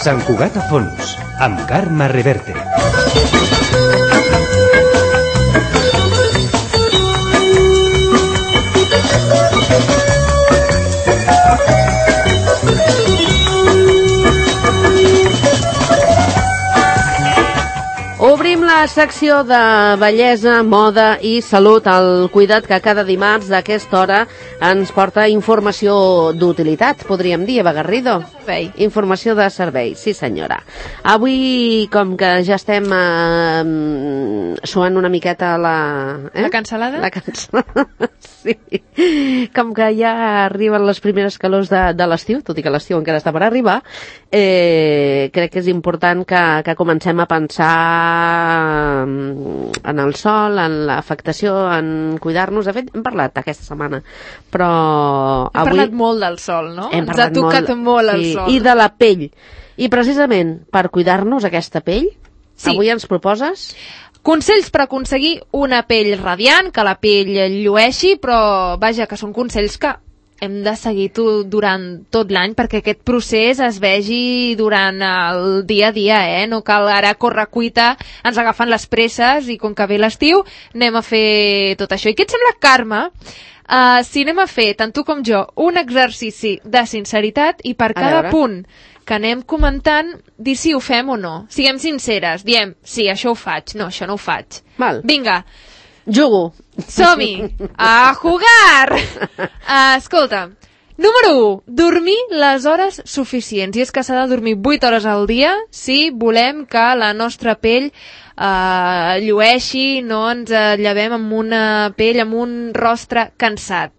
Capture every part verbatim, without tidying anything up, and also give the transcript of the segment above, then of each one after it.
Sant Cugat a fons, amb Carme Reverte. Obrim la secció de bellesa, moda i salut al Cuida't, que cada dimarts a aquesta hora ens porta informació d'utilitat, podríem dir, Eva Garrido. Servei. Informació de servei, sí senyora. Avui, com que ja estem eh, suant una miqueta la... Eh? La cansalada? La cansalada, sí. Com que ja arriben les primeres calors de, de l'estiu, tot i que l'estiu encara està per arribar, eh, crec que és important que, que comencem a pensar en el sol, en l'afectació, en cuidar-nos. De fet, hem parlat aquesta setmana, però hem avui... parlat molt del sol, no? Hem Ens ha tocat molt, molt el sí, sol. I de la pell. I precisament per cuidar-nos aquesta pell, sí. Avui ens proposes... Consells per aconseguir una pell radiant, que la pell llueixi, però vaja, que són consells que hem de seguir durant tot l'any perquè aquest procés es vegi durant el dia a dia, eh? No cal ara córrer cuita, ens agafen les presses i com que ve l'estiu anem a fer tot això. I què et sembla, Carme, uh, si anem a fer, tant tu com jo, un exercici de sinceritat i per cada punt que anem comentant, dir si ho fem o no. Siguem sinceres, diem, sí, això ho faig, no, això no ho faig. Val. Vinga. Jugo. Som-hi! A jugar! Uh, escolta, número u, dormir les hores suficients. I és que s'ha de dormir vuit hores al dia si volem que la nostra pell uh, llueixi, no ens llevem amb una pell, amb un rostre cansat.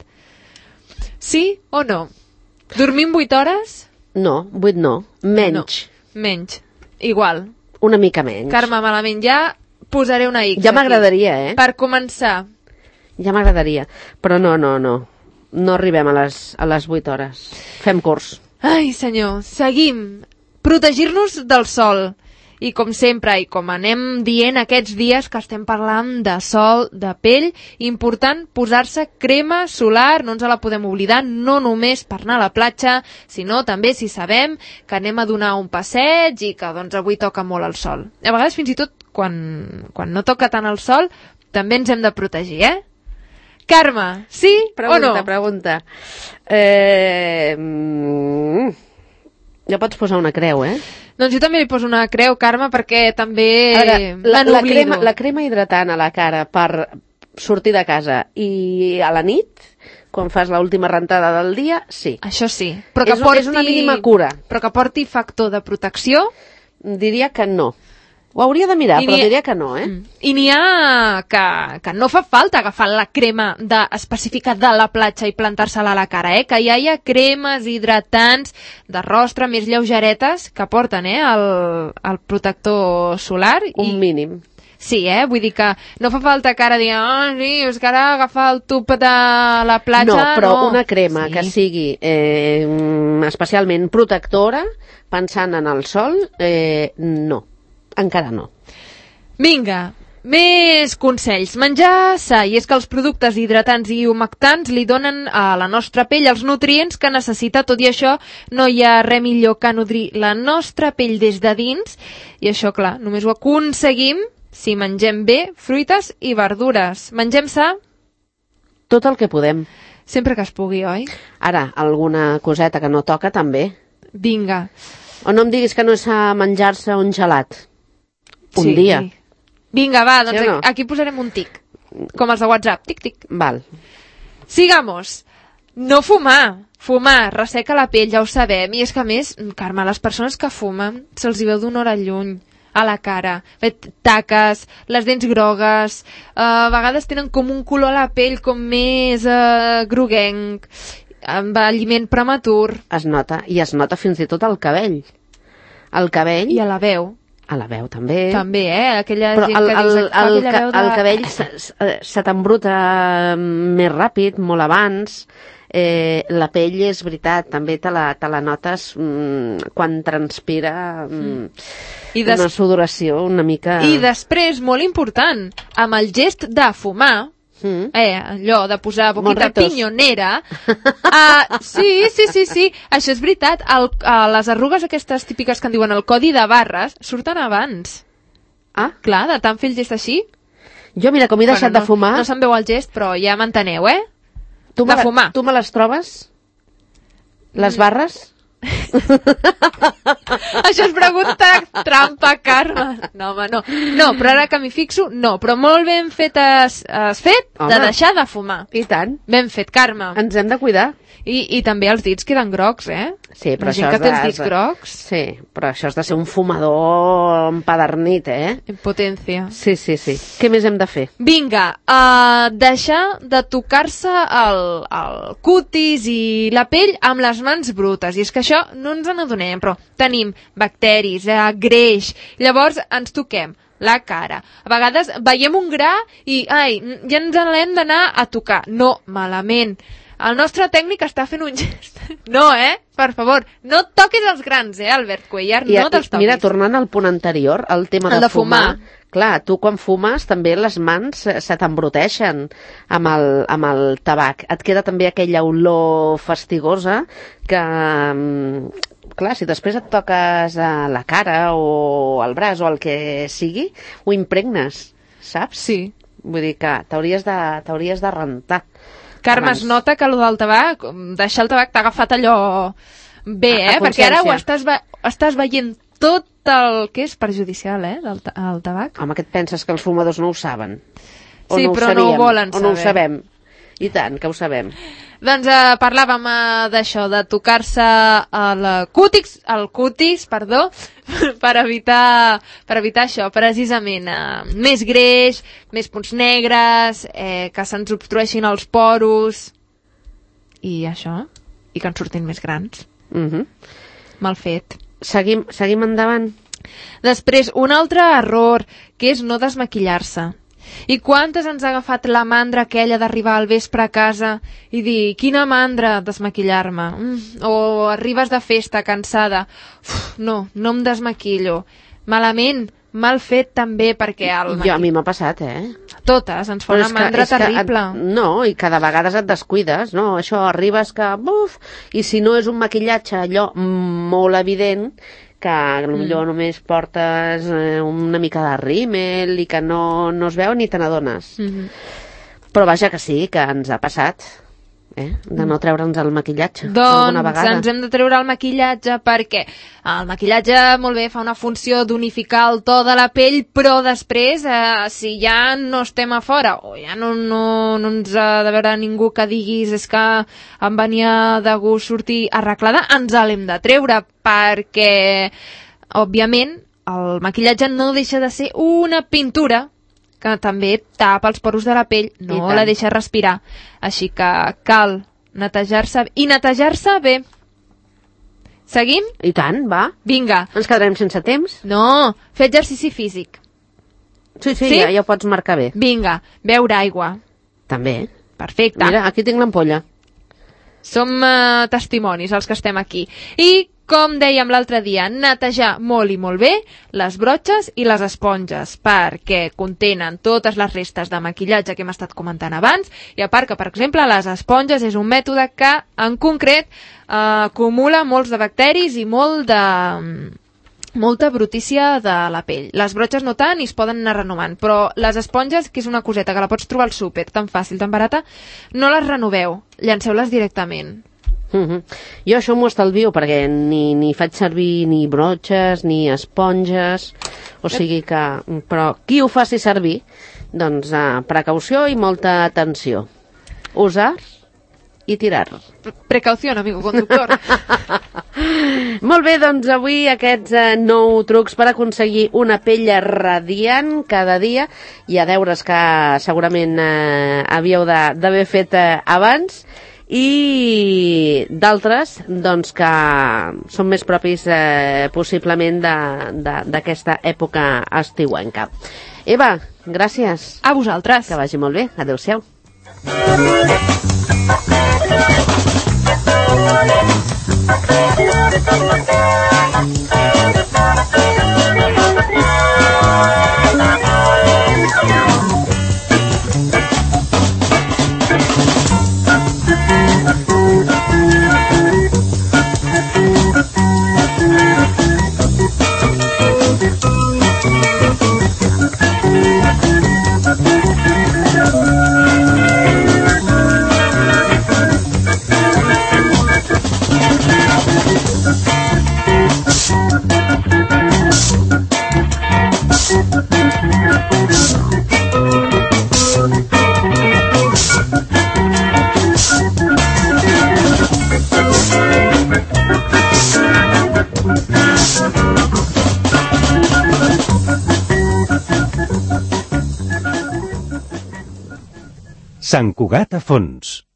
Sí o no? Dormim vuit hores? No, vuit no. Menys. No, menys. Igual. Una mica menys. Carme, malament. Ja posaré una X. Ja m'agradaria, eh? Per començar. Ja m'agradaria. Però no, no, no. No arribem a les, a les vuit hores. Fem curs. Ai, senyor. Seguim. Protegir-nos del sol. I com sempre, i com anem dient aquests dies que estem parlant de sol, de pell, important posar-se crema solar, no ens la podem oblidar, no només per anar a la platja, sinó també si sabem que anem a donar un passeig i que doncs avui toca molt el sol. A vegades fins i tot quan, quan no toca tant el sol també ens hem de protegir, eh? Carme, sí pregunta, o no? Pregunta, eh... Mm, ja pots posar una creu, eh? Doncs jo també li poso una creu, Carme, perquè també la, la, crema, la crema hidratant a la cara per sortir de casa i a la nit, quan fas l'última rentada del dia, sí. Això sí. Però que és, porti, és una mínima cura. Però que porti factor de protecció? Diria que no. Ho hauria de mirar, però diria que no, eh? I n'hi ha que, que no fa falta agafar la crema de, específica de la platja i plantar-se-la a la cara, eh? Que ja hi ha cremes hidratants de rostre més lleugeretes que porten, eh? El, el protector solar. Un i... mínim. Sí, eh? Vull dir que no fa falta que ara digui, ah, sí, és que ara agafar el tub de la platja... No, però no. una crema sí. que sigui eh, especialment protectora, pensant en el sol, eh, no. Encara no. Vinga, més consells. Menjar sa, i és que els productes hidratants i humectants li donen a la nostra pell els nutrients que necessita. Tot i això, no hi ha res millor que nodrir la nostra pell des de dins. I això, clar, només ho aconseguim si mengem bé fruites i verdures. Mengem sa? Tot el que podem. Sempre que es pugui, oi? Ara, alguna coseta que no toca, també. Vinga. O no em diguis que no és a menjar-se un gelat. Un sí. dia. Vinga, va, doncs sí no? aquí posarem un tic. Com els de WhatsApp. Tic, tic. Val. Sigamos. No fumar. Fumar resseca la pell, ja ho sabem. I és que, a més, Carme, les persones que fumen se'ls hi veu d'una hora lluny a la cara. Taques, les dents grogues, uh, a vegades tenen com un color a la pell com més uh, groguenc, envelliment prematur. Es nota, i es nota fins i tot al cabell. El cabell... I a la veu. A la veu, també. També, eh? Aquella però gent el, que dius... El, el, aquella veu de... el cabell se, se t'embruta més ràpid, molt abans. Eh, la pell, és veritat, també te la, te la notes mm, quan transpira mm, I des... una sudoració una mica... I després, molt important, amb el gest de fumar, Mm. Eh, allò de posar boquita Morritos. pinyonera. Uh, sí, sí, sí, sí, això és veritat. El, uh, les arrugues aquestes típiques que en diuen el codi de barres surten abans. Ah, Clar, de tant fer el gest així. jo mira, com he deixat no, de fumar... No se'n veu el gest, però ja m'enteneu, eh? tu de me, fumar. Tu me les trobes? Les barres? Això és pregunta trampa, Carme. No, home, no. No, però ara que m'hi fixo, no. Però molt ben fet has, has fet Home. de deixar de fumar. I tant. Ben fet, Carme. Ens hem de cuidar. I, I també els dits queden grocs, eh? Sí, però La gent això que és té els de- dits grocs, Sí, però això has de ser un fumador empadernit, eh? en potència. Sí, sí, sí. Què més hem de fer? Vinga, uh, deixar de tocar-se el, el cutis i la pell amb les mans brutes. I és que això no ens n'adonem, però tenim bacteris, eh, greix, llavors ens toquem la cara. A vegades veiem un gra i, ai, ja ens l'hem d'anar a tocar. No, malament. El nostre tècnic està fent un gest. No, eh? Per favor, no toquis els grans, eh, Albert Cuellar, I, no te'ls toquis. mira, tornant al punt anterior, el tema El de, de fumar. Clar, tu quan fumes també les mans se se t'embruteixen amb, el, amb el tabac. Et queda també aquella olor fastigosa que, mm, clar, si després et toques a la cara o al braç o el que sigui, ho impregnes, saps? Sí. Vull dir que t'hauries de, t'hauries de rentar. Carme, Abans. es nota que allò del tabac, deixar el tabac t'ha agafat allò bé, A- a eh? Perquè ara ho consciència. estàs, ve estàs veient tot el que és perjudicial, eh, del ta el tabac. Home, que et penses que els fumadors no ho saben? O Sí, no ho però no ho sabíem? volen O no ho saber. sabem? I tant, que ho sabem. Doncs eh, parlàvem eh, d'això, de tocar-se el cútix, el cutis, perdó, per evitar, per evitar això, precisament. Eh, més greix, més punts negres, eh, que se'ns obstrueixin els poros, i això, i que en surtin més grans. Mhm. Mal fet. Seguim, seguim endavant. Després, un altre error, que és no desmaquillar-se. I quantes ens ha agafat la mandra aquella d'arribar al vespre a casa i dir, quina mandra desmaquillar-me? Mm, o arribes de festa cansada. Uf, no, no em desmaquillo. Malament, mal fet també, perquè el Jo, a mi m'ha passat, eh? totes ens fa Però una és que- mandra és que terrible. Et, no, i cada vegada et descuides, no? Això, arribes que... Buf, i si no és un maquillatge allò molt evident, que potser mm. només portes eh, una mica de rímel i que no, no es veu ni te n'adones. Mm -hmm. Però vaja que sí, que ens ha passat, eh? De no treure'ns el maquillatge alguna Doncs vegada. ens hem de treure el maquillatge perquè el maquillatge molt bé fa una funció d'unificar el to de la pell, però després eh, si ja no estem a fora o ja no, no, no ens ha de veure ningú que diguis és que em venia de gust sortir arreglada, ens l'hem de treure perquè òbviament el maquillatge no deixa de ser una pintura que també tapa els poros de la pell, I no tant. la deixa respirar. Així que cal netejar-se i netejar-se bé. Seguim? I tant, va. Vinga. Ens quedarem sense temps? No, fer exercici físic. Sí, sí, Sí? Ja, ja ho pots marcar bé. Vinga, beure aigua. També. Perfecte. Mira, aquí tinc l'ampolla. Som uh, testimonis els que estem aquí. I, com dèiem l'altre dia, netejar molt i molt bé les brotxes i les esponges, perquè contenen totes les restes de maquillatge que hem estat comentant abans, i a part que, per exemple, les esponges és un mètode que, en concret, uh, acumula molts de bacteris i molt de... molta brutícia de la pell. Les brotxes no tant i es poden anar renovant, però les esponges, que és una coseta que la pots trobar al súper, tan fàcil, tan barata, no les renoveu, llanceu-les directament. Uh -huh. Jo això m'ho estalvio perquè ni, ni faig servir ni brotxes ni esponges, o sigui que... Però qui ho faci servir, doncs uh, precaució i molta atenció. Usar i tirar. Precaució, amigo conductor. Molt bé, doncs avui aquests eh, nou trucs per aconseguir una pell radiant cada dia i a deures que segurament eh, havíeu d'haver fet eh, abans i d'altres doncs que són més propis eh, possiblement d'aquesta època estiuenca. Eva, gràcies. A vosaltres. Que vagi molt bé. Adéu-siau. Sant Cugat a fons.